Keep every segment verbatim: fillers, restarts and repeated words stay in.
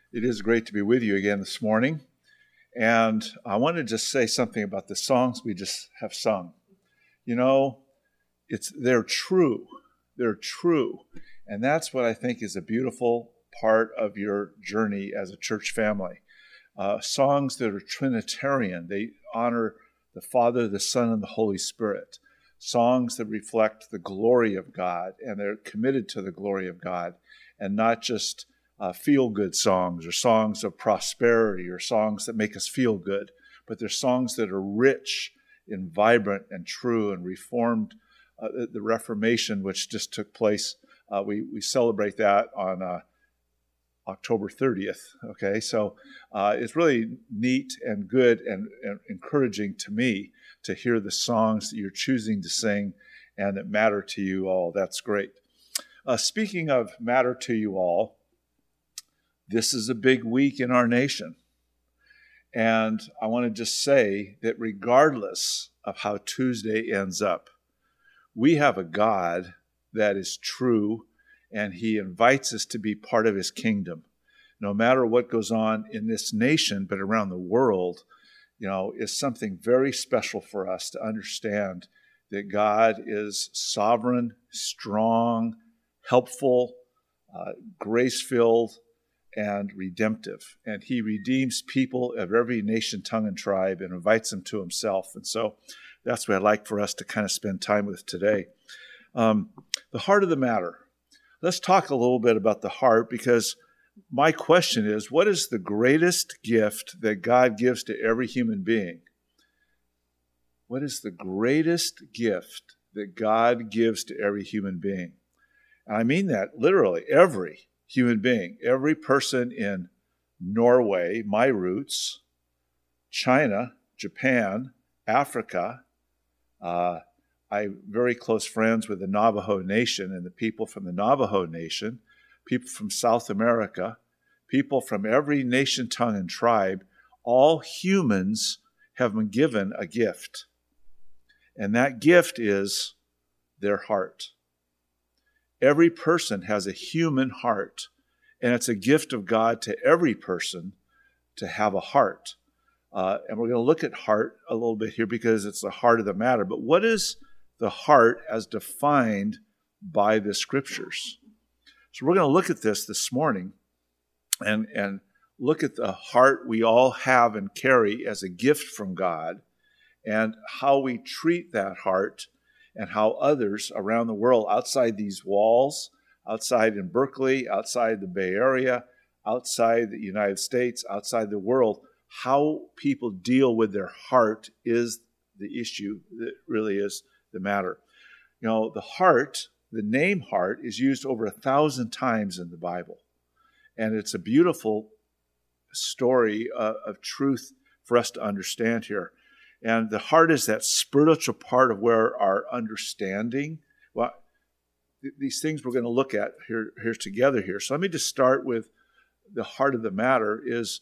It is great to be with you again this morning. And I want to just say something about the songs we just have sung. You know, it's they're true. They're true. And that's what I think is a beautiful part of your journey as a church family. Uh, songs that are Trinitarian. They honor the Father, the Son, and the Holy Spirit. Songs that reflect the glory of God, and they're committed to the glory of God, and not just uh, feel-good songs or songs of prosperity or songs that make us feel good, but they're songs that are rich and vibrant and true and reformed. Uh, the, the Reformation, which just took place, uh, we, we celebrate that on uh, October thirtieth, okay? So uh, it's really neat and good and, and encouraging to me to hear the songs that you're choosing to sing and that matter to you all. That's great. Uh, speaking of matter to you all, this is a big week in our nation. And I want to just say that regardless of how Tuesday ends up, we have a God that is true, and he invites us to be part of his kingdom. No matter what goes on in this nation, but around the world, you know, is something very special for us to understand that God is sovereign, strong, helpful, uh, grace-filled, and redemptive. And he redeems people of every nation, tongue, and tribe and invites them to himself. And so that's what I'd like for us to kind of spend time with today. Um, the heart of the matter. Let's talk a little bit about the heart, because my question is, what is the greatest gift that God gives to every human being? What is the greatest gift that God gives to every human being? And I mean that literally, every human being, every person in Norway, my roots, China, Japan, Africa. Uh, I'm very close friends with the Navajo Nation and the people from the Navajo Nation, people from South America, people from every nation, tongue, and tribe. All humans have been given a gift. And that gift is their heart. Every person has a human heart, and it's a gift of God to every person to have a heart. Uh, and we're going to look at heart a little bit here because it's the heart of the matter. But what is the heart as defined by the Scriptures? So we're going to look at this this morning and, and look at the heart we all have and carry as a gift from God, and how we treat that heart, and how others around the world, outside these walls, outside in Berkeley, outside the Bay Area, outside the United States, outside the world, how people deal with their heart is the issue that really is the matter. You know, the heart, the name heart, is used over a thousand times in the Bible. And it's a beautiful story uh, of truth for us to understand here. And the heart is that spiritual part of where our understanding, well, th- these things we're going to look at here, here together here. So let me just start with the heart of the matter is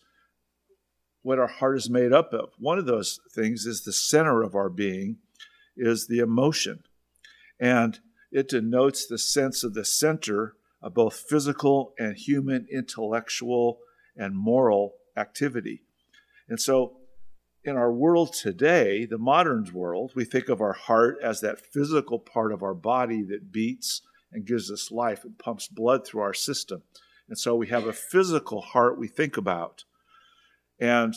what our heart is made up of. One of those things is the center of our being is the emotion. And it denotes the sense of the center of both physical and human intellectual and moral activity. And so in our world today, the modern world, we think of our heart as that physical part of our body that beats and gives us life and pumps blood through our system. And so we have a physical heart we think about. And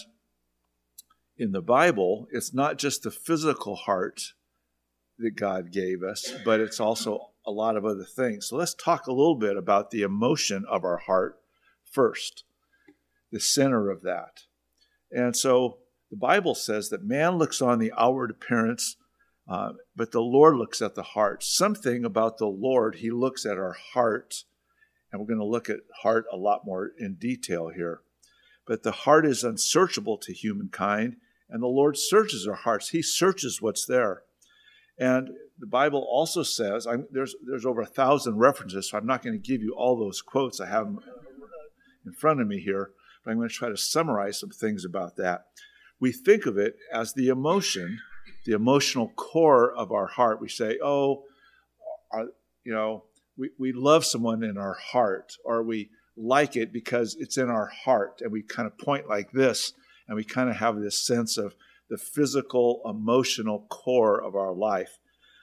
in the Bible, it's not just the physical heart that God gave us, but it's also a lot of other things. So let's talk a little bit about the emotion of our heart first, the center of that. And so the Bible says that man looks on the outward appearance, uh, but the Lord looks at the heart. Something about the Lord, he looks at our heart, and we're going to look at heart a lot more in detail here. But the heart is unsearchable to humankind, and the Lord searches our hearts. He searches what's there. And the Bible also says, I'm, there's, there's over a thousand references, so I'm not going to give you all those quotes. I have them in front of me here, but I'm going to try to summarize some things about that. We think of it as the emotion, the emotional core of our heart. We say, oh, our, you know, we, we love someone in our heart, or we like it because it's in our heart, and we kind of point like this, and we kind of have this sense of the physical, emotional core of our life.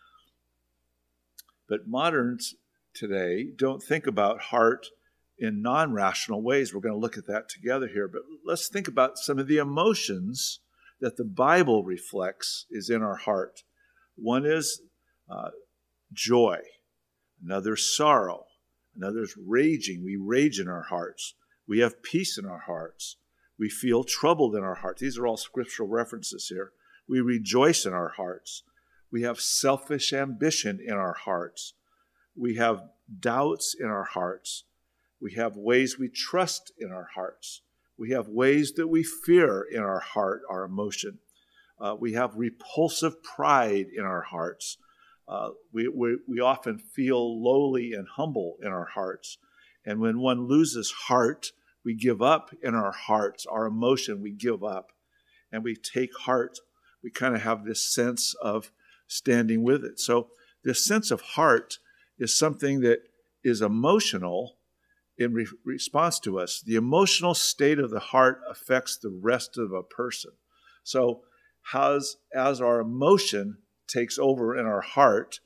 But moderns today don't think about heart in non-rational ways. We're going to look at that together here. But let's think about some of the emotions that the Bible reflects is in our heart. One is uh, joy. Another is sorrow. Another is raging. We rage in our hearts. We have peace in our hearts. We feel troubled in our hearts. These are all scriptural references here. We rejoice in our hearts. We have selfish ambition in our hearts. We have doubts in our hearts. We have ways we trust in our hearts. We have ways that we fear in our heart, our emotion. Uh, we have repulsive pride in our hearts. Uh, we, we, we often feel lowly and humble in our hearts. And when one loses heart, we give up in our hearts. Our emotion, we give up. And we take heart. We kind of have this sense of standing with it. So this sense of heart is something that is emotional in re- response to us. The emotional state of the heart affects the rest of a person. So as, as our emotion takes over in our heart,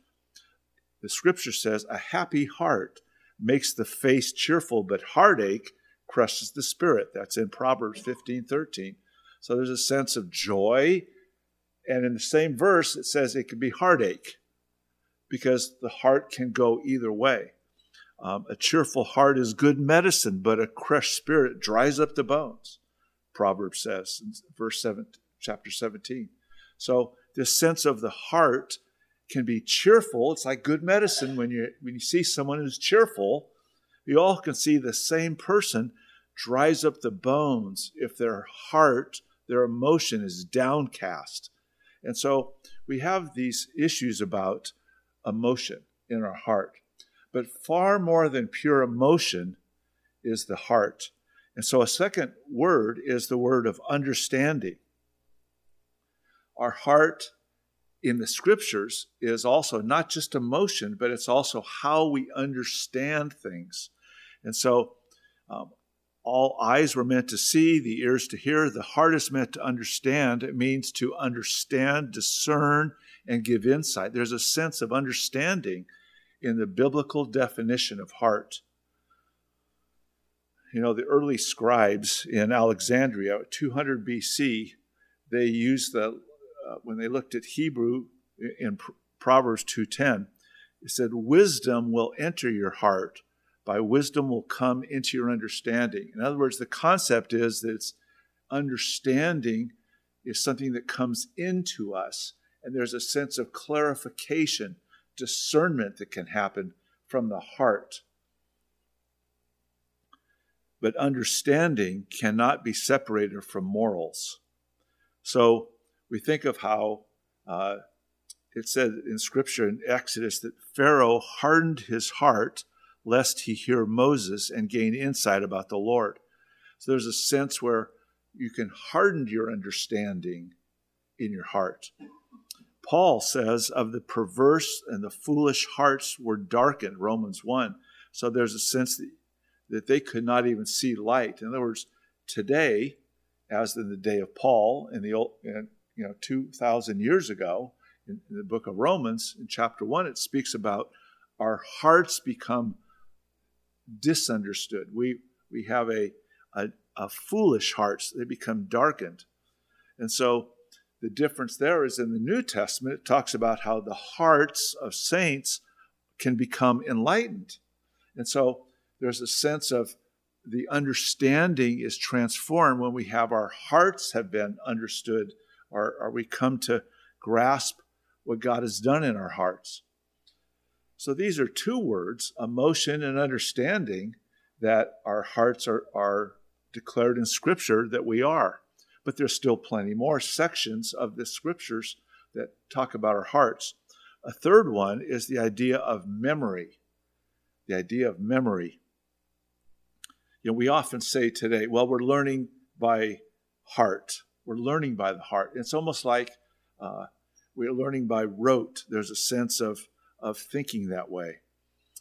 the scripture says, a happy heart makes the face cheerful, but heartache crushes the spirit. That's in Proverbs fifteen thirteen. So there's a sense of joy. And in the same verse, it says it can be heartache because the heart can go either way. Um, a cheerful heart is good medicine, but a crushed spirit dries up the bones, Proverbs says in verse seven, chapter seventeen. So this sense of the heart can be cheerful. It's like good medicine. When you, when you see someone who's cheerful, you all can see the same person dries up the bones if their heart, their emotion is downcast. And so we have these issues about emotion in our heart. But far more than pure emotion is the heart. And so a second word is the word of understanding. Our heart in the scriptures is also not just emotion, but it's also how we understand things. And so um, all eyes were meant to see, the ears to hear, the heart is meant to understand. It means to understand, discern, and give insight. There's a sense of understanding in the biblical definition of heart. You know, the early scribes in Alexandria, two hundred B C, they used the, uh, when they looked at Hebrew in Proverbs two ten, it said, wisdom will enter your heart. By wisdom will come into your understanding. In other words, the concept is that it's understanding is something that comes into us, and there's a sense of clarification, discernment that can happen from the heart. But understanding cannot be separated from morals. So we think of how uh, it said in Scripture in Exodus that Pharaoh hardened his heart lest he hear Moses and gain insight about the Lord. So there's a sense where you can harden your understanding in your heart. Paul says of the perverse and the foolish hearts were darkened, Romans one. So there's a sense that, that they could not even see light. In other words, today, as in the day of Paul, in the old, in, you know, two thousand years ago, in, in the book of Romans, in chapter one, it speaks about our hearts become disunderstood. We we have a, a, a foolish hearts. They become darkened. And so the difference there is in the New Testament, it talks about how the hearts of saints can become enlightened. And so there's a sense of the understanding is transformed when we have our hearts have been understood, or, or we come to grasp what God has done in our hearts. So these are two words, emotion and understanding, that our hearts are, are declared in Scripture that we are. But there's still plenty more sections of the Scriptures that talk about our hearts. A third one is the idea of memory. The idea of memory. You know, we often say today, well, we're learning by heart. We're learning by the heart. It's almost like uh, we're learning by rote. There's a sense of, of thinking that way.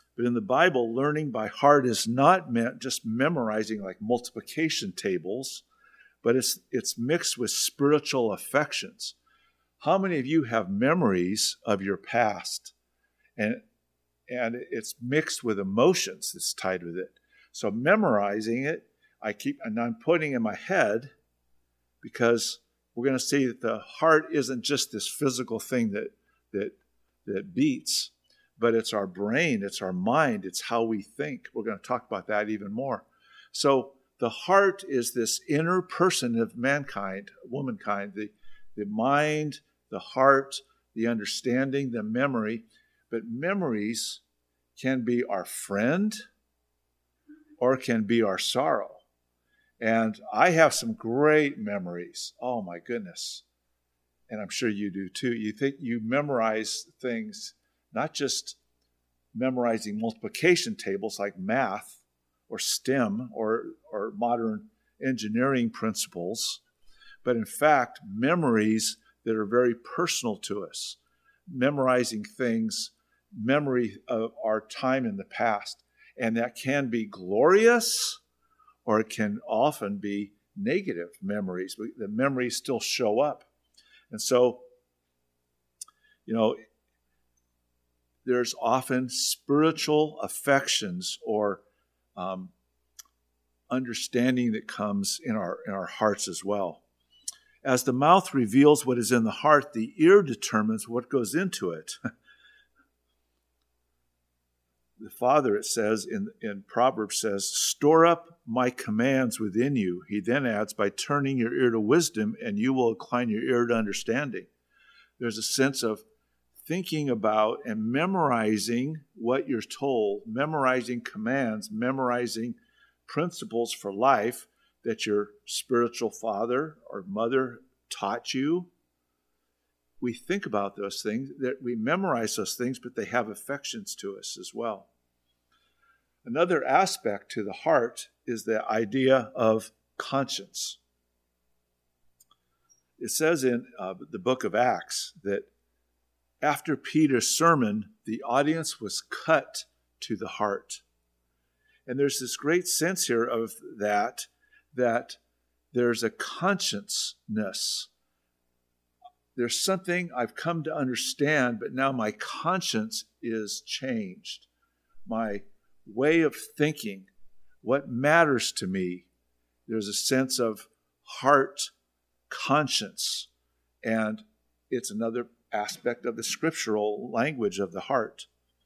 But in the Bible, learning by heart is not meant just memorizing like multiplication tables, but it's it's mixed with spiritual affections. How many of you have memories of your past? And, and it's mixed with emotions that's tied with it. So memorizing it, I keep, and I'm putting in my head, because we're going to see that the heart isn't just this physical thing that that that beats, but it's our brain, it's our mind, it's how we think. We're going to talk about that even more. So the heart is this inner person of mankind, womankind, the, the mind, the heart, the understanding, the memory. But memories can be our friend or can be our sorrow. And I have some great memories. Oh my goodness. And I'm sure you do too. You think you memorize things, not just memorizing multiplication tables like math or STEM or, or modern engineering principles, but in fact, memories that are very personal to us. Memorizing things, memory of our time in the past. And that can be glorious, or it can often be negative memories. The memories still show up. And so, you know, there's often spiritual affections or um, understanding that comes in our in our hearts as well. As the mouth reveals what is in the heart, the ear determines what goes into it. The Father, it says in, in Proverbs, says, store up my commands within you. He then adds, by turning your ear to wisdom, and you will incline your ear to understanding. There's a sense of thinking about and memorizing what you're told, memorizing commands, memorizing principles for life that your spiritual father or mother taught you. We think about those things, that we memorize those things, but they have affections to us as well. Another aspect to the heart is the idea of conscience. It says in uh, the book of Acts that after Peter's sermon, the audience was cut to the heart. And there's this great sense here of that, that there's a consciousness. There's something I've come to understand, but now my conscience is changed. My way of thinking, what matters to me, there's a sense of heart conscience. And it's another aspect of the scriptural language of the heart.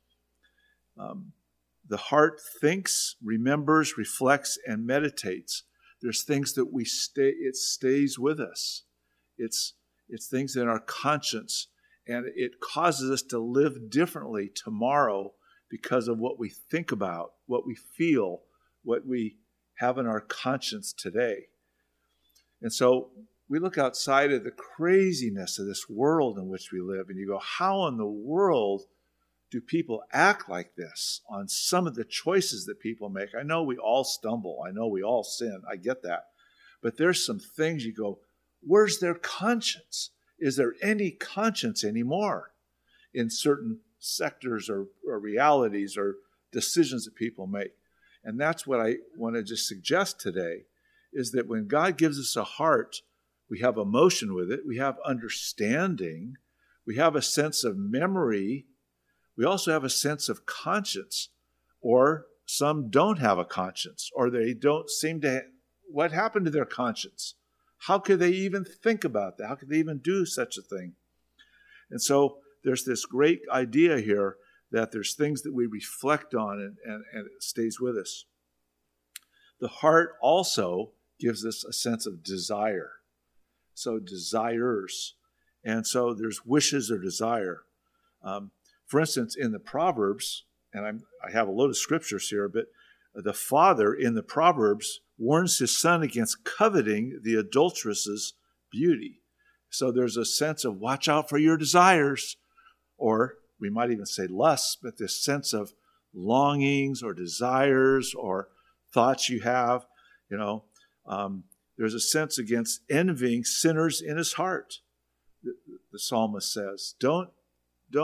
Um, the heart thinks, remembers, reflects, and meditates. There's things that we stay, it stays with us. It's It's things in our conscience, and it causes us to live differently tomorrow because of what we think about, what we feel, what we have in our conscience today. And so we look outside of the craziness of this world in which we live, and you go, how in the world do people act like this on some of the choices that people make? I know we all stumble. I know we all sin. I get that. But there's some things you go, where's their conscience? Is there any conscience anymore in certain sectors or, or realities or decisions that people make? And that's what I want to just suggest today, is that when God gives us a heart, we have emotion with it, we have understanding, we have a sense of memory, we also have a sense of conscience, or some don't have a conscience, or they don't seem to, ha- what happened to their conscience? How could they even think about that? How could they even do such a thing? And so there's this great idea here that there's things that we reflect on and, and, and it stays with us. The heart also gives us a sense of desire. So desires. And so there's wishes or desire. Um, for instance, in the Proverbs, and I'm, I have a load of scriptures here, but the father in the Proverbs warns his son against coveting the adulteress's beauty. So there's a sense of watch out for your desires, or we might even say lusts, but this sense of longings or desires or thoughts you have, you know, um, there's a sense against envying sinners in his heart. The, the psalmist says, don't, don't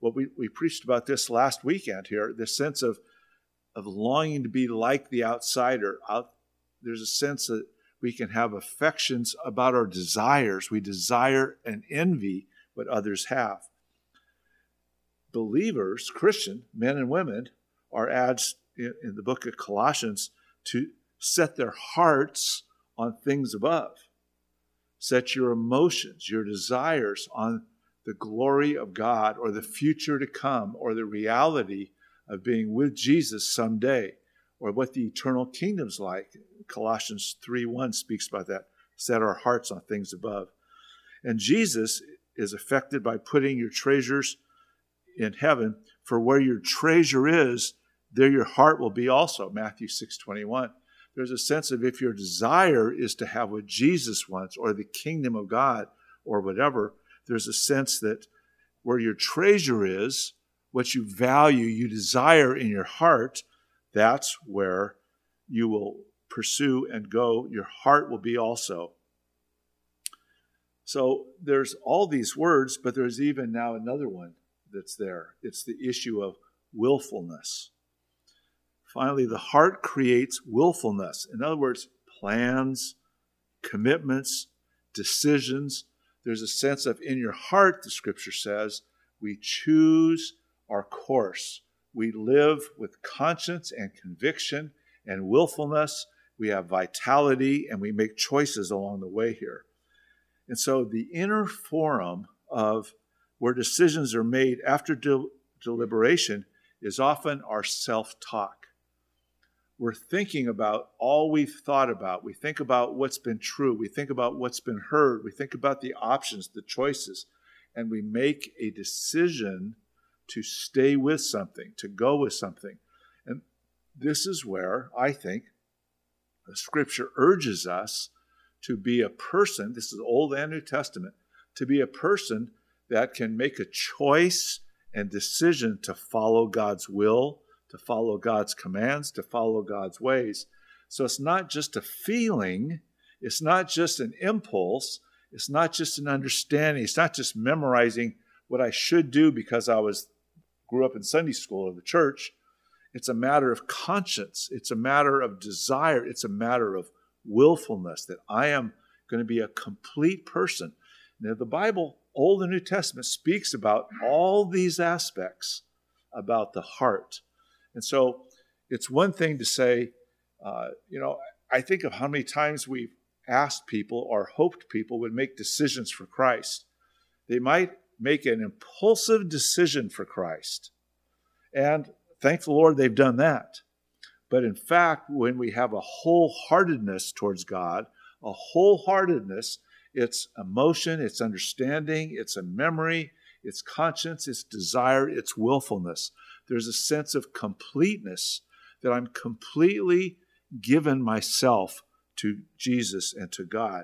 Well, we, we preached about this last weekend here, this sense of, of longing to be like the outsider. Out, there's a sense that we can have affections about our desires. We desire and envy what others have. Believers, Christian men and women, are asked in, in the book of Colossians to set their hearts on things above. Set your emotions, your desires on the glory of God or the future to come or the reality of being with Jesus someday or what the eternal kingdom's like. Colossians three one speaks about that. Set our hearts on things above. And Jesus is affected by putting your treasures in heaven, for where your treasure is, there your heart will be also. Matthew six twenty-one. There's a sense of if your desire is to have what Jesus wants or the kingdom of God or whatever, there's a sense that where your treasure is, what you value, you desire in your heart, that's where you will pursue and go. Your heart will be also. So there's all these words, but there's even now another one that's there. It's the issue of willfulness. Finally, the heart creates willfulness. In other words, plans, commitments, decisions. There's a sense of in your heart, the scripture says, we choose our course. We live with conscience and conviction and willfulness. We have vitality and we make choices along the way here. And so the inner forum of where decisions are made after de- deliberation is often our self-talk. We're thinking about all we've thought about. We think about what's been true. We think about what's been heard. We think about the options, the choices, and we make a decision to stay with something, to go with something. And this is where I think the scripture urges us to be a person, this is Old and New Testament, to be a person that can make a choice and decision to follow God's will, to follow God's commands, to follow God's ways. So it's not just a feeling, it's not just an impulse, it's not just an understanding, it's not just memorizing what I should do because I was grew up in Sunday school or the church. It's a matter of conscience, it's a matter of desire, it's a matter of willfulness that I am going to be a complete person. Now the Bible, Old and New Testament, speaks about all these aspects about the heart. And so it's one thing to say, uh, you know, I think of how many times we've asked people or hoped people would make decisions for Christ. They might make an impulsive decision for Christ. And thank the Lord they've done that. But in fact, when we have a wholeheartedness towards God, a wholeheartedness, it's emotion, it's understanding, it's a memory, it's conscience, it's desire, it's willfulness. There's a sense of completeness that I'm completely given myself to Jesus and to God.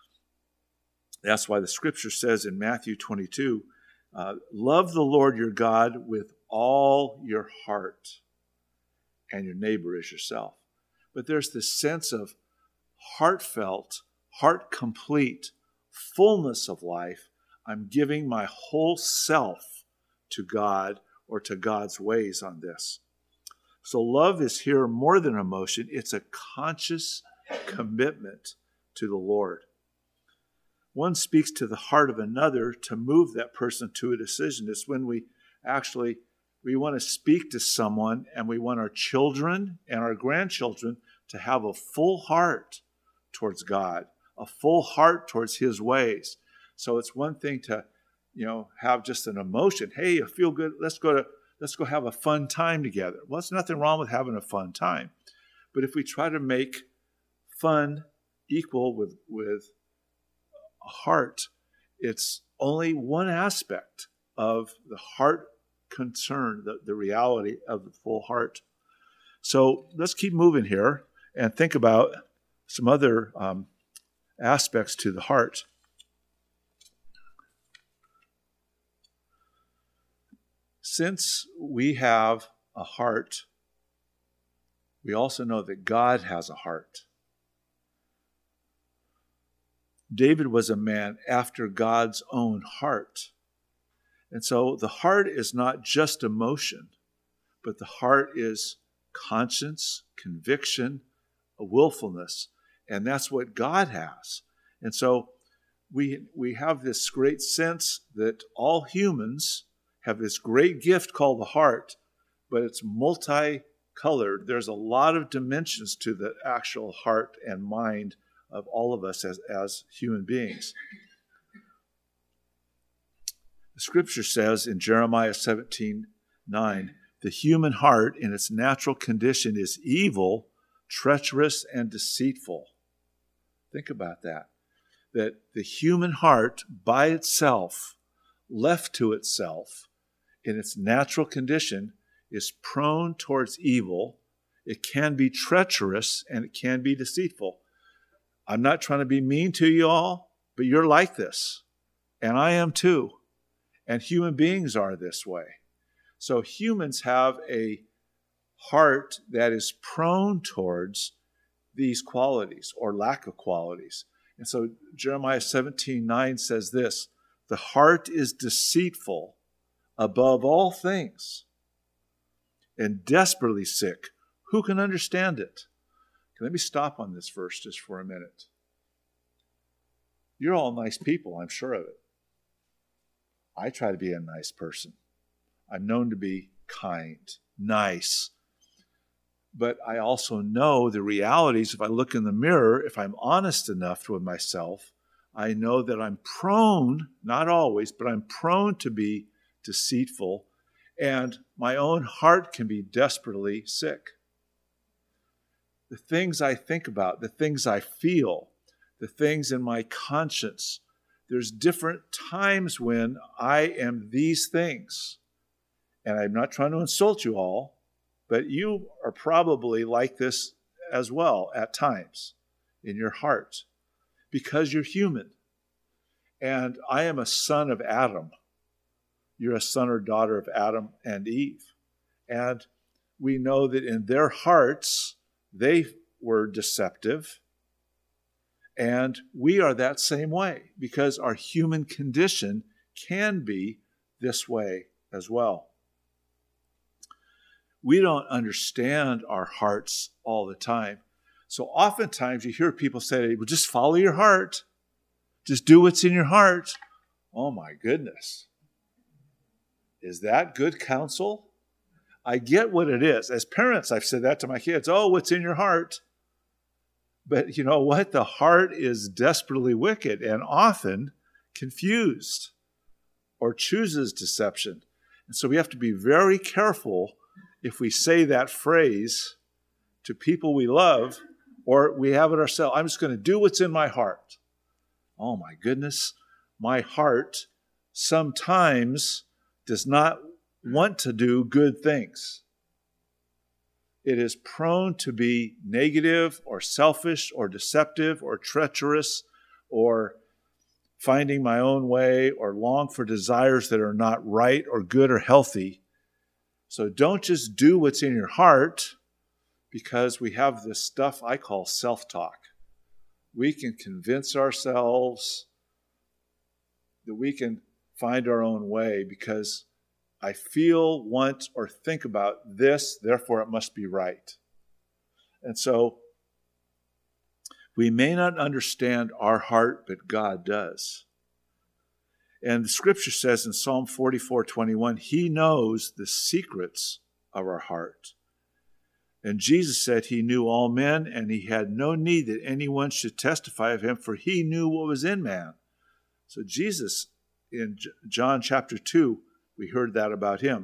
That's why the scripture says in Matthew twenty-two, uh, love the Lord your God with all your heart and your neighbor as yourself. But there's this sense of heartfelt, heart complete, fullness of life. I'm giving my whole self to God or to God's ways on this. So love is here more than emotion. It's a conscious commitment to the Lord. One speaks to the heart of another to move that person to a decision. It's when we actually, we want to speak to someone and we want our children and our grandchildren to have a full heart towards God, a full heart towards His ways. So it's one thing to, you know, have just an emotion. Hey, I feel good. Let's go to, let's go have a fun time together. Well, there's nothing wrong with having a fun time. But if we try to make fun equal with, with a heart, it's only one aspect of the heart concern, the, the reality of the full heart. So let's keep moving here and think about some other um, aspects to the heart. Since we have a heart, we also know that God has a heart. David was a man after God's own heart. And so the heart is not just emotion, but the heart is conscience, conviction, a willfulness. And that's what God has. And so we, we have this great sense that all humans have this great gift called the heart, but it's multicolored. There's a lot of dimensions to the actual heart and mind of all of us as, as human beings. The scripture says in Jeremiah seventeen nine, the human heart in its natural condition is evil, treacherous, and deceitful. Think about that. That the human heart by itself, left to itself, in its natural condition, is prone towards evil. It can be treacherous and it can be deceitful. I'm not trying to be mean to you all, but you're like this. And I am too. And human beings are this way. So humans have a heart that is prone towards these qualities or lack of qualities. And so Jeremiah seventeen nine says this, the heart is deceitful above all things and desperately sick. Who can understand it? Let me stop on this verse just for a minute. You're all nice people, I'm sure of it. I try to be a nice person. I'm known to be kind, nice. But I also know the realities. If I look in the mirror, if I'm honest enough with myself, I know that I'm prone, not always, but I'm prone to be deceitful, and my own heart can be desperately sick. The things I think about, the things I feel, the things in my conscience, there's different times when I am these things. And I'm not trying to insult you all, but you are probably like this as well at times in your heart because you're human. And I am a son of Adam. You're a son or daughter of Adam and Eve. And we know that in their hearts, they were deceptive. And we are that same way because our human condition can be this way as well. We don't understand our hearts all the time. So oftentimes you hear people say, well, just follow your heart. Just do what's in your heart. Oh my goodness. Is that good counsel? I get what it is. As parents, I've said that to my kids. Oh, what's in your heart? But you know what? The heart is desperately wicked and often confused or chooses deception. And so we have to be very careful if we say that phrase to people we love or we have it ourselves. I'm just going to do what's in my heart. Oh my goodness. My heart sometimes does not want to do good things. It is prone to be negative or selfish or deceptive or treacherous or finding my own way or long for desires that are not right or good or healthy. So don't just do what's in your heart because we have this stuff I call self-talk. We can convince ourselves that we can find our own way because I feel, want, or think about this, therefore it must be right. And so we may not understand our heart, but God does. And the scripture says in Psalm forty-four twenty-one, He knows the secrets of our heart. And Jesus said He knew all men, and He had no need that anyone should testify of Him, for He knew what was in man. So Jesus, in John chapter two, we heard that about Him.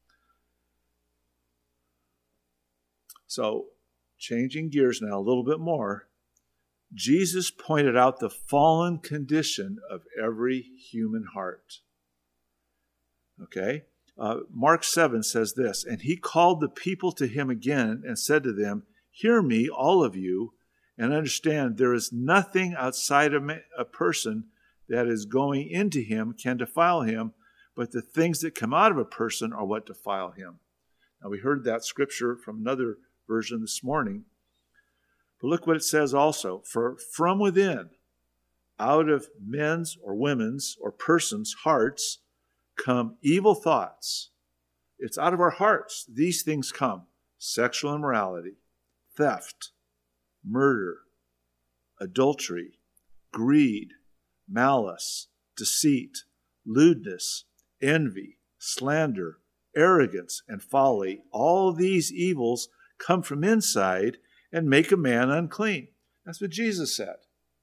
So, changing gears now a little bit more, Jesus pointed out the fallen condition of every human heart. Okay? Uh, Mark seven says this, and He called the people to Him again and said to them, hear me, all of you, and understand there is nothing outside of a person that is going into him can defile him, but the things that come out of a person are what defile him. Now, we heard that scripture from another version this morning. But look what it says also. For from within, out of men's or women's or persons' hearts, come evil thoughts. It's out of our hearts. These things come: sexual immorality, theft, murder, adultery, greed, malice, deceit, lewdness, envy, slander, arrogance, and folly. All these evils come from inside and make a man unclean. That's what Jesus said.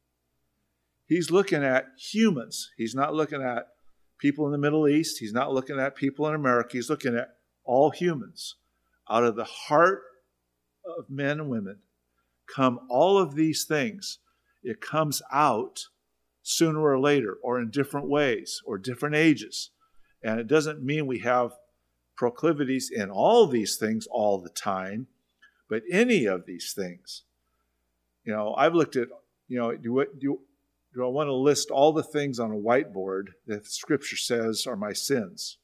He's looking at humans. He's not looking at people in the Middle East. He's not looking at people in America. He's looking at all humans. Out of the heart of men and women come all of these things. It comes out sooner or later, or in different ways, or different ages. And it doesn't mean we have proclivities in all these things all the time, but any of these things. You know, I've looked at, you know, do, do, do I want to list all the things on a whiteboard that Scripture says are my sins?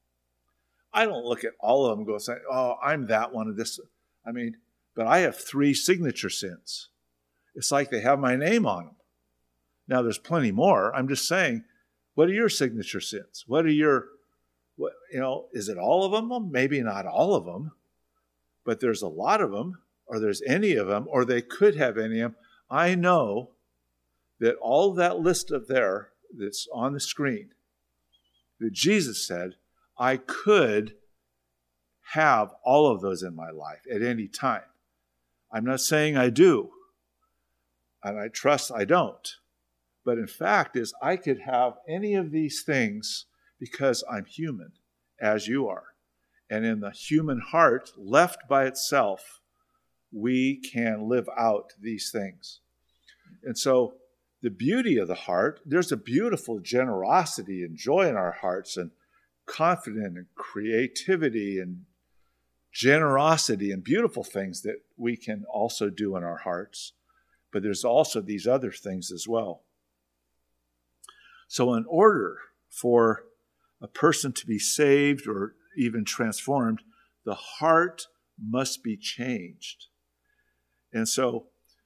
I don't look at all of them and go say, oh, I'm that one of this. I mean, but I have three signature sins. It's like they have my name on them. Now, there's plenty more. I'm just saying, what are your signature sins? What are your, what, you know, is it all of them? Well, maybe not all of them, but there's a lot of them, or there's any of them, or they could have any of them. I know that all that list of there that's on the screen, that Jesus said, I could have all of those in my life at any time. I'm not saying I do, and I trust I don't. But in fact is I could have any of these things because I'm human, as you are. And in the human heart, left by itself, we can live out these things. And so the beauty of the heart, there's a beautiful generosity and joy in our hearts, and confidence and creativity and generosity and beautiful things that we can also do in our hearts. But there's also these other things as well. So in order for a person to be saved or even transformed, the heart must be changed. And so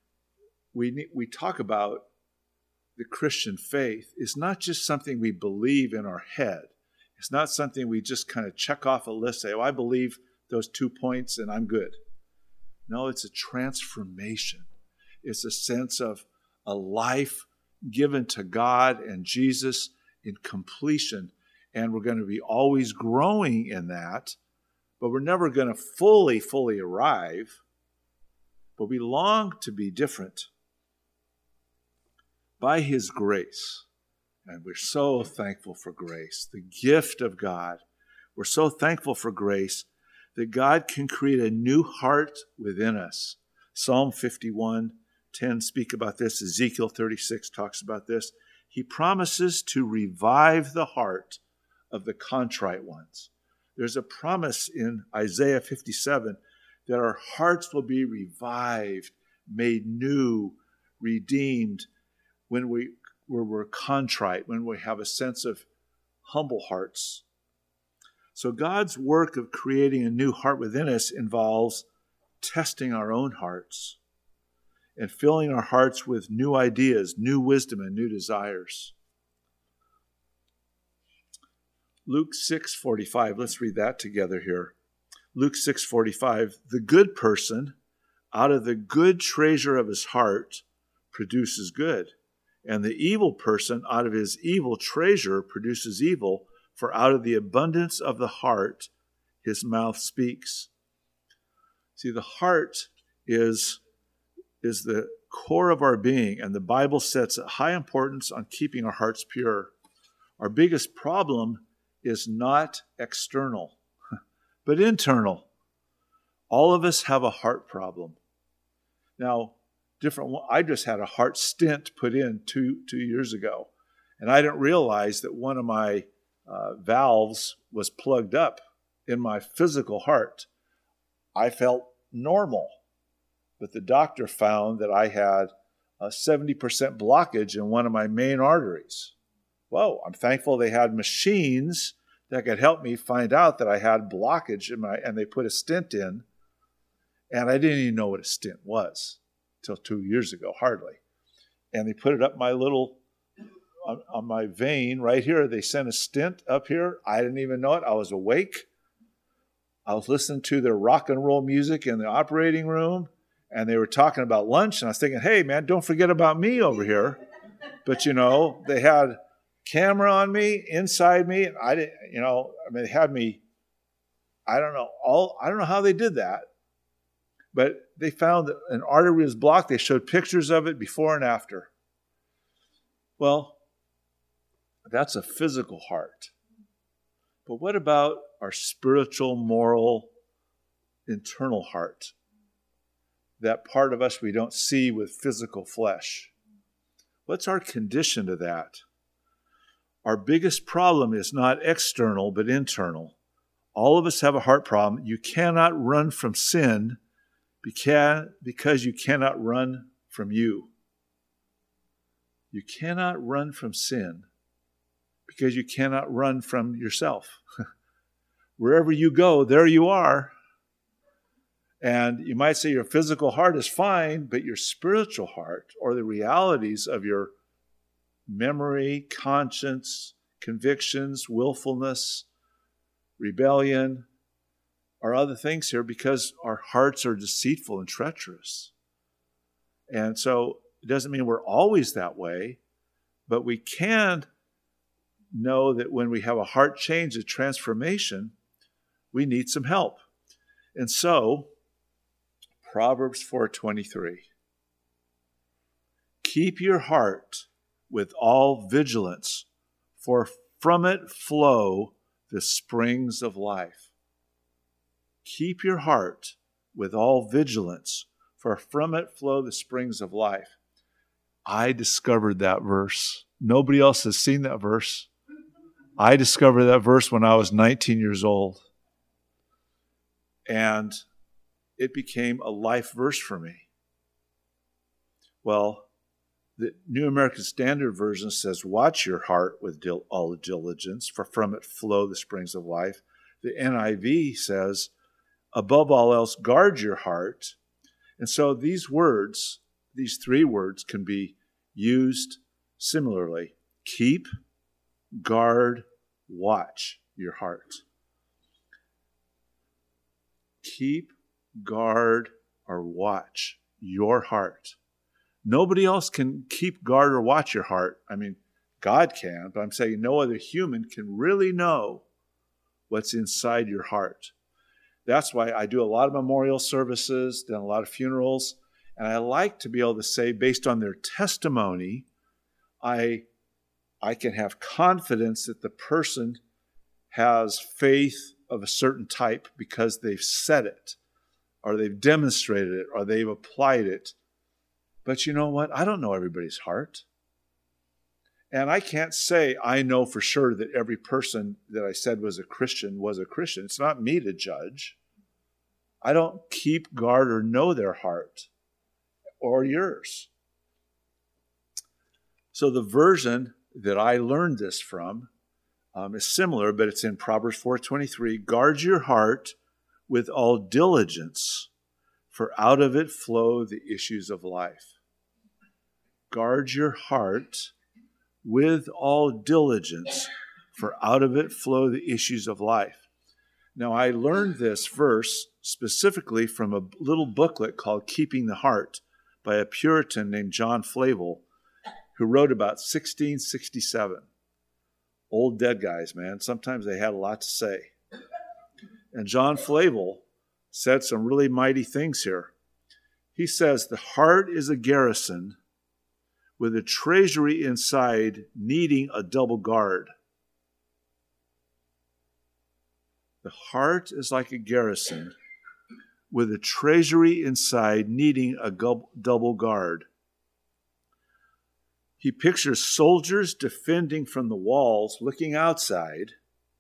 we we talk about the Christian faith is not just something we believe in our head. It's not something we just kind of check off a list, say, oh, I believe those two points and I'm good. No, it's a transformation. It's a sense of a life given to God and Jesus in completion. And we're going to be always growing in that, but we're never going to fully, fully arrive. But we long to be different by His grace. And we're so thankful for grace, the gift of God. We're so thankful for grace that God can create a new heart within us. Psalm fifty-one ten speak about this. Ezekiel thirty-six talks about this. He promises to revive the heart of the contrite ones. There's a promise in Isaiah fifty-seven that our hearts will be revived, made new, redeemed when we, when we're contrite, when we have a sense of humble hearts. So God's work of creating a new heart within us involves testing our own hearts and filling our hearts with new ideas, new wisdom, and new desires. Luke six forty-five, let's read that together here. Luke six forty-five, the good person out of the good treasure of his heart produces good, and the evil person out of his evil treasure produces evil, for out of the abundance of the heart his mouth speaks. See, the heart is is the core of our being, and the Bible sets a high importance on keeping our hearts pure. Our biggest problem is not external, but internal. All of us have a heart problem. Now, different. I just had a heart stent put in two two years ago, and I didn't realize that one of my uh, valves was plugged up in my physical heart. I felt normal. But the doctor found that I had a seventy percent blockage in one of my main arteries. Whoa, I'm thankful they had machines that could help me find out that I had blockage in my, and they put a stent in, and I didn't even know what a stent was until two years ago, hardly. And they put it up my little on, on my vein right here. They sent a stent up here. I didn't even know it. I was awake. I was listening to their rock and roll music in the operating room, and they were talking about lunch, and I was thinking, hey, man, don't forget about me over here. But, you know, they had camera on me, inside me, and I didn't, you know, I mean, they had me, I don't know, all, I don't know how they did that, but they found that an artery was blocked. They showed pictures of it before and after. Well, that's a physical heart. But what about our spiritual, moral, internal heart? That part of us we don't see with physical flesh. What's our condition to that? Our biggest problem is not external, but internal. All of us have a heart problem. You cannot run from sin because you cannot run from you. You cannot run from sin because you cannot run from yourself. Wherever you go, there you are. And you might say your physical heart is fine, but your spiritual heart, or the realities of your memory, conscience, convictions, willfulness, rebellion, are other things here because our hearts are deceitful and treacherous. And so it doesn't mean we're always that way, but we can know that when we have a heart change, a transformation, we need some help. And so, Proverbs four twenty-three. Keep your heart with all vigilance, for from it flow the springs of life. Keep your heart with all vigilance, for from it flow the springs of life. I discovered that verse. Nobody else has seen that verse. I discovered that verse when I was nineteen years old. And it became a life verse for me. Well, the New American Standard Version says, watch your heart with dil- all diligence, for from it flow the springs of life. The N I V says, above all else, guard your heart. And so these words, these three words can be used similarly. Keep, guard, watch your heart. Keep, guard, or watch your heart. Nobody else can keep, guard, or watch your heart. I mean, God can, but I'm saying no other human can really know what's inside your heart. That's why I do a lot of memorial services, done a lot of funerals, and I like to be able to say, based on their testimony, I, I can have confidence that the person has faith of a certain type because they've said it, or they've demonstrated it, or they've applied it. But you know what? I don't know everybody's heart. And I can't say I know for sure that every person that I said was a Christian was a Christian. It's not me to judge. I don't keep guard or know their heart or yours. So the version that I learned this from um, is similar, but it's in Proverbs four twenty-three. Guard your heart with all diligence, for out of it flow the issues of life. Guard your heart with all diligence, for out of it flow the issues of life. Now, I learned this verse specifically from a little booklet called Keeping the Heart by a Puritan named John Flavel, who wrote about sixteen sixty-seven. Old dead guys, man. Sometimes they had a lot to say. And John Flavel said some really mighty things here. He says, the heart is a garrison with a treasury inside needing a double guard. The heart is like a garrison with a treasury inside needing a double guard. He pictures soldiers defending from the walls, looking outside,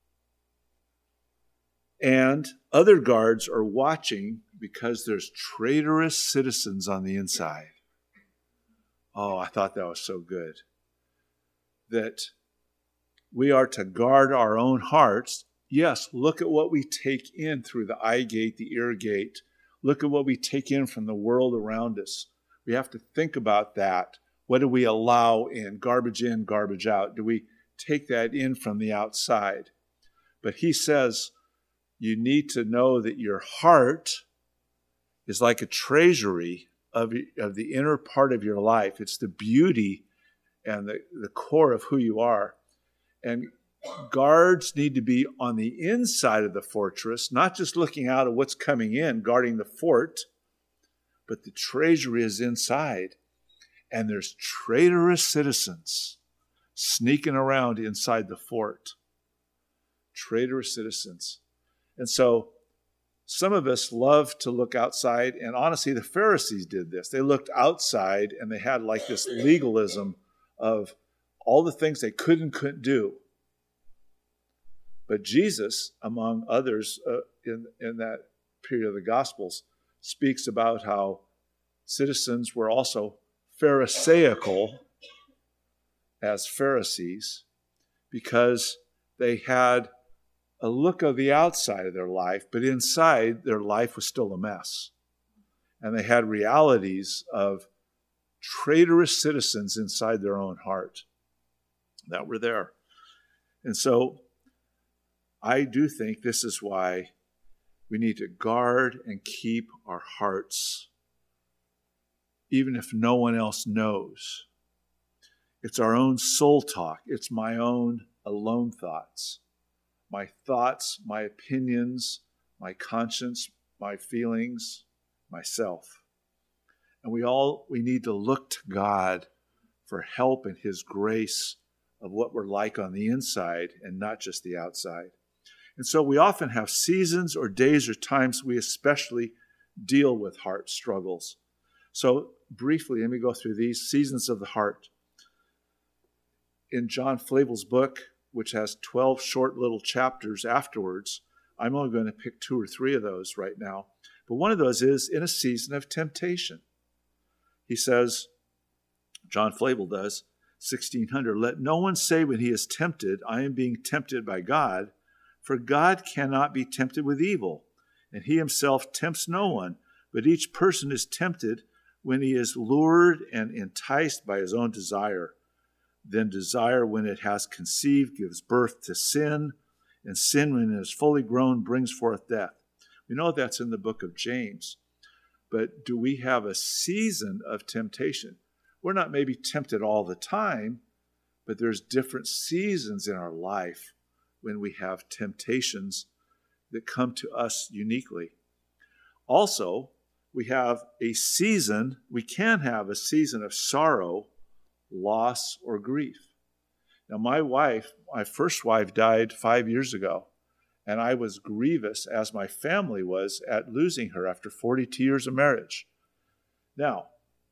and other guards are watching because there's traitorous citizens on the inside. Oh, I thought that was so good. That we are to guard our own hearts. Yes, look at what we take in through the eye gate, the ear gate. Look at what we take in from the world around us. We have to think about that. What do we allow in? Garbage in, garbage out. Do we take that in from the outside? But he says you need to know that your heart is like a treasury of, of the inner part of your life. It's the beauty and the, the core of who you are. And guards need to be on the inside of the fortress, not just looking out at what's coming in, guarding the fort, but the treasury is inside. And there's traitorous citizens sneaking around inside the fort. Traitorous citizens. And so some of us love to look outside, and honestly, the Pharisees did this. They looked outside and they had like this legalism of all the things they could and couldn't do. But Jesus, among others uh, in, in that period of the Gospels, speaks about how citizens were also Pharisaical as Pharisees because they had a look of the outside of their life, but inside their life was still a mess. And they had realities of traitorous citizens inside their own heart that were there. And so I do think this is why we need to guard and keep our hearts, even if no one else knows. It's our own soul talk. It's my own alone thoughts. My thoughts, my opinions, my conscience, my feelings, myself. And we all, we need to look to God for help and his grace of what we're like on the inside and not just the outside. And so we often have seasons or days or times we especially deal with heart struggles. So briefly, let me go through these seasons of the heart. In John Flavel's book, which has twelve short little chapters afterwards, I'm only going to pick two or three of those right now. But one of those is in a season of temptation. He says, John Flavel does, sixteen hundred, let no one say when he is tempted, I am being tempted by God, for God cannot be tempted with evil, and he himself tempts no one, but each person is tempted when he is lured and enticed by his own desire. Then desire, when it has conceived, gives birth to sin, and sin, when it is fully grown, brings forth death. We know that's in the book of James. But do we have a season of temptation? We're not maybe tempted all the time, but there's different seasons in our life when we have temptations that come to us uniquely. Also, we have a season, we can have a season of sorrow, loss, or grief. Now, my wife, my first wife died five years ago, and I was grievous, as my family was, at losing her after forty-two years of marriage. Now,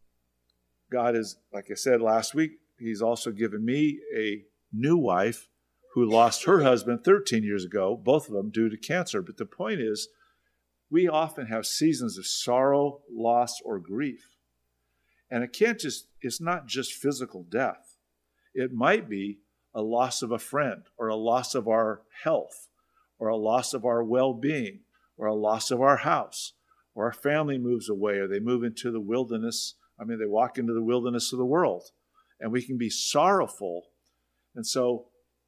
God is, like I said last week, he's also given me a new wife who lost her husband thirteen years ago, both of them due to cancer. But the point is, we often have seasons of sorrow, loss, or grief. And it can't just, it's not just physical death. It might be a loss of a friend, or a loss of our health, or a loss of our well-being, or a loss of our house, or our family moves away, or they move into the wilderness. I mean, they walk into the wilderness of the world. And we can be sorrowful. And so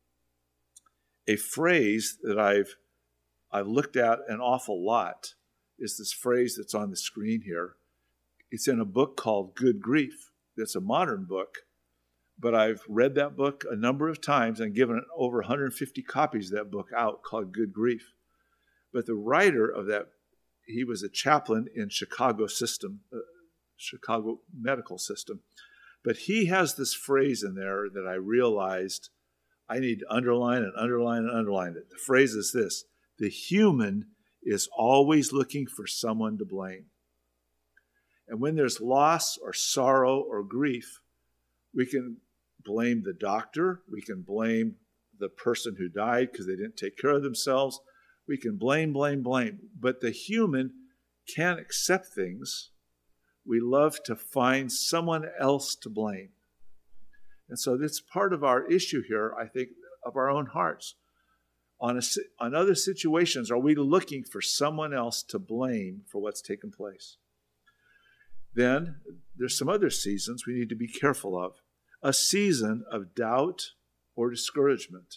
a phrase that I've I've looked at an awful lot is this phrase that's on the screen here. It's in a book called Good Grief. It's a modern book, but I've read that book a number of times and given over one hundred fifty copies of that book out called Good Grief. But the writer of that, he was a chaplain in Chicago system, uh, Chicago medical system. But he has this phrase in there that I realized I need to underline and underline and underline it. The phrase is this: the human is always looking for someone to blame. And when there's loss or sorrow or grief, we can blame the doctor. We can blame the person who died because they didn't take care of themselves. We can blame, blame, blame. But the human can't accept things. We love to find someone else to blame. And so that's part of our issue here, I think, of our own hearts. On, a, on other situations, are we looking for someone else to blame for what's taken place? Then there's some other seasons we need to be careful of. A season of doubt or discouragement.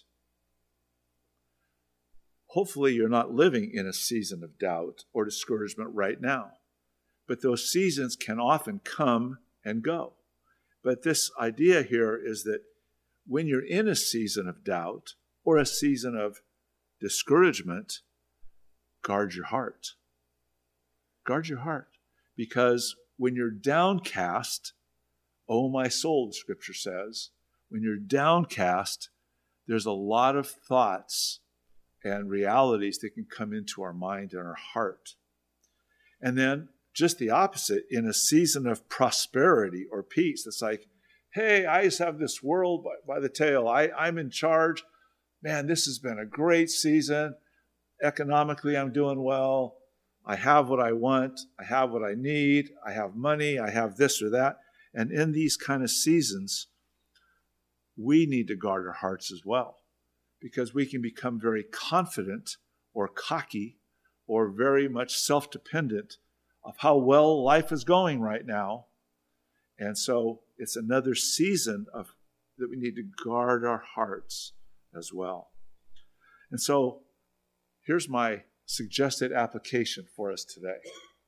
Hopefully you're not living in a season of doubt or discouragement right now. But those seasons can often come and go. But this idea here is that when you're in a season of doubt or a season of discouragement, guard your heart. Guard your heart. Because when you're downcast, oh my soul, the scripture says, when you're downcast, there's a lot of thoughts and realities that can come into our mind and our heart. And then just the opposite, in a season of prosperity or peace, it's like, hey, I just have this world by, by the tail. I, I'm in charge. Man, this has been a great season. Economically, I'm doing well. I have what I want. I have what I need. I have money. I have this or that. And in these kind of seasons, we need to guard our hearts as well, because we can become very confident or cocky or very much self-dependent of how well life is going right now. And so it's another season of that we need to guard our hearts as well. And so here's my suggested application for us today.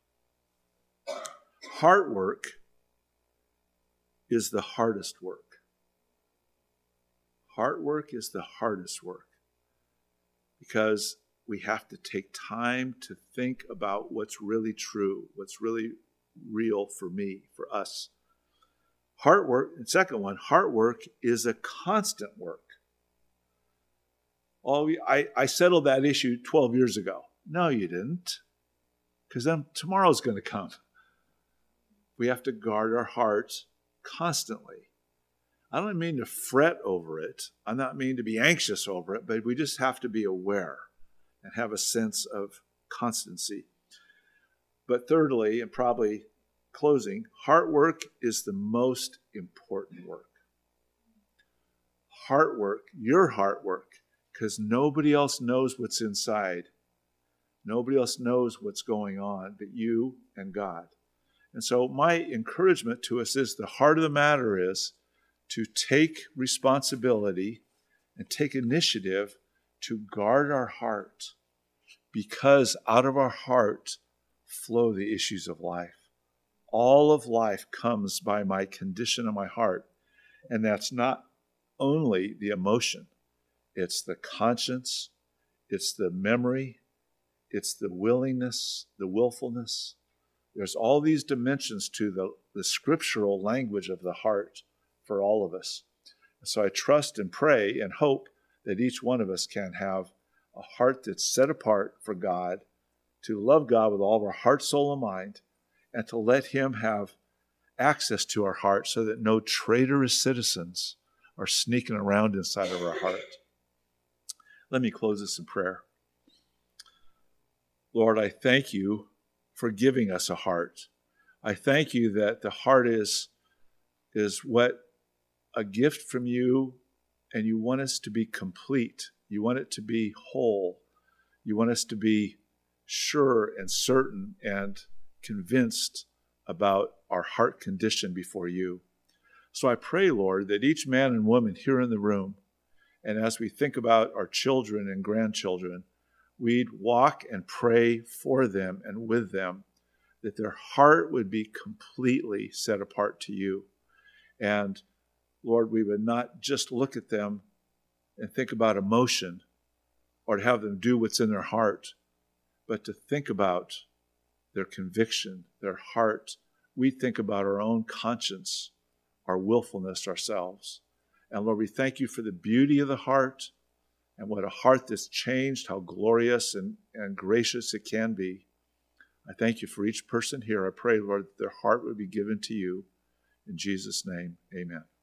Heart work is the hardest work. Heart work is the hardest work because we have to take time to think about what's really true, what's really real for me, for us. Heart work, and second one, heart work is a constant work. Oh, I, I settled that issue twelve years ago. No, you didn't, because then tomorrow's going to come. We have to guard our hearts constantly. I don't mean to fret over it. I don't mean to be anxious over it, but we just have to be aware and have a sense of constancy. But thirdly, and probably closing, heart work is the most important work. Heart work, your heart work, because nobody else knows what's inside. Nobody else knows what's going on but you and God. And so my encouragement to us is the heart of the matter is to take responsibility and take initiative to guard our heart, because out of our heart flow the issues of life. All of life comes by my condition of my heart. And that's not only the emotion. It's the conscience. It's the memory. It's the willingness, the willfulness. There's all these dimensions to the, the scriptural language of the heart for all of us. So I trust and pray and hope that each one of us can have a heart that's set apart for God, to love God with all of our heart, soul, and mind, and to let Him have access to our heart so that no traitorous citizens are sneaking around inside of our heart. Let me close this in prayer. Lord, I thank you for giving us a heart. I thank you that the heart is, is what a gift from you, and you want us to be complete. You want it to be whole. You want us to be sure and certain and convinced about our heart condition before you. So I pray, Lord, that each man and woman here in the room, and as we think about our children and grandchildren, we'd walk and pray for them and with them, that their heart would be completely set apart to you. And Lord, we would not just look at them and think about emotion or to have them do what's in their heart, but to think about their conviction, their heart. We think about our own conscience, our willfulness ourselves. And Lord, we thank you for the beauty of the heart and what a heart that's changed, how glorious and, and gracious it can be. I thank you for each person here. I pray, Lord, that their heart would be given to you. In Jesus' name, amen.